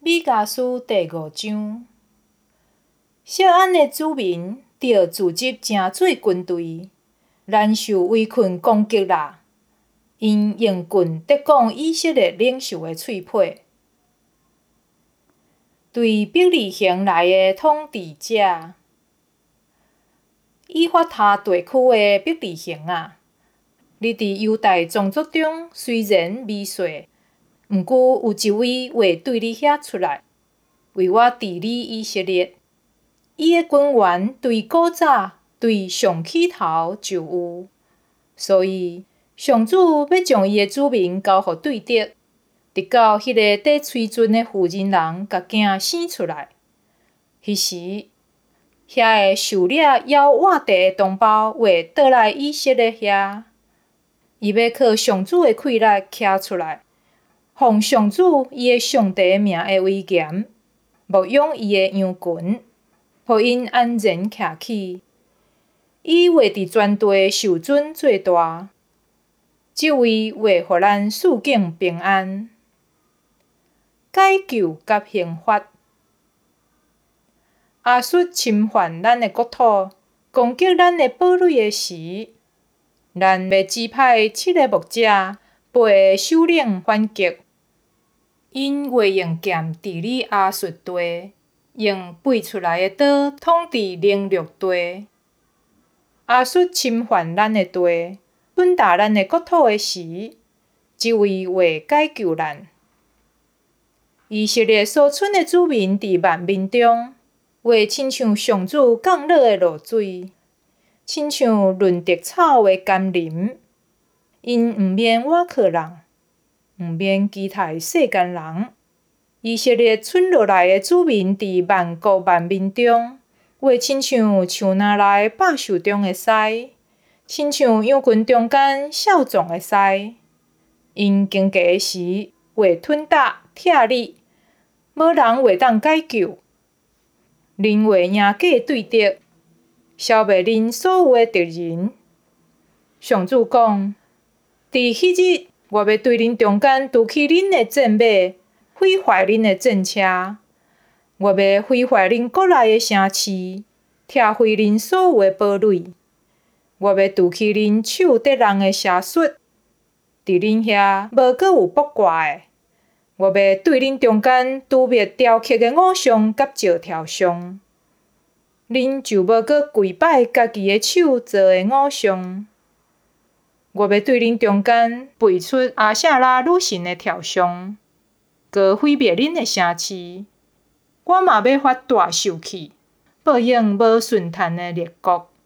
米迦书第5章，錫安的子民着自集成做军队，难受围困攻击啦。因用棍得讲以色列领袖的喙皮。对伯利恒来的统治者，以法他地区的伯利恒啊，你伫犹大宗族中虽然微小，毋过有一位会对你遐出来，为我治理以色列。伊的根源对古早对上起头就有，所以上主要将伊的子民交予对敌，直到迄个缀喙唇的妇人人甲囝生出来。迄时，遐个狩猎要活地的同胞会倒来以色列遐，伊要靠上主的气力徛出来，奉上主伊的上帝的名的威严，牧养伊的羊群，互因安然徛起。伊会伫全地受准做大，即位会互咱四境平安。解救甲刑罚。亚述侵犯咱的国土，攻击咱的堡垒的时，咱要指派7个牧者陪个首领反击。因会用剑治理亚述地，用飞出来的刀统治宁录地。亚述侵犯咱的地，吞踏咱的国土的时，即位会解救咱。以色列所剩的子民伫万民中，会亲像上主降落的露水，亲像润泽草的甘霖。因毋免倚靠人，毋免期待世间人。以色列剩落来的子民伫万国万民中，会亲像树林内百树中的狮，亲像羊群中间少壮的狮。因经过的时，会吞踏拆裂，无人会当解救。恁会赢过对敌，消灭恁所有的敌人。上主讲：伫迄日，我要对恁中间拄起恁的战马，毁坏恁的战车。我要毁坏恁国内的城市，拆毁恁所有的堡垒。我要拄起恁手敌人的射术，伫恁遐无阁有卜卦的。我要对恁中间除灭雕刻的偶像甲石条像，恁就无阁跪拜家己的手做的偶像。我要对恁中间背出阿舍拉女神的雕像，搁毁灭恁的城市。我嘛要发大受气，报应无顺趁的列国。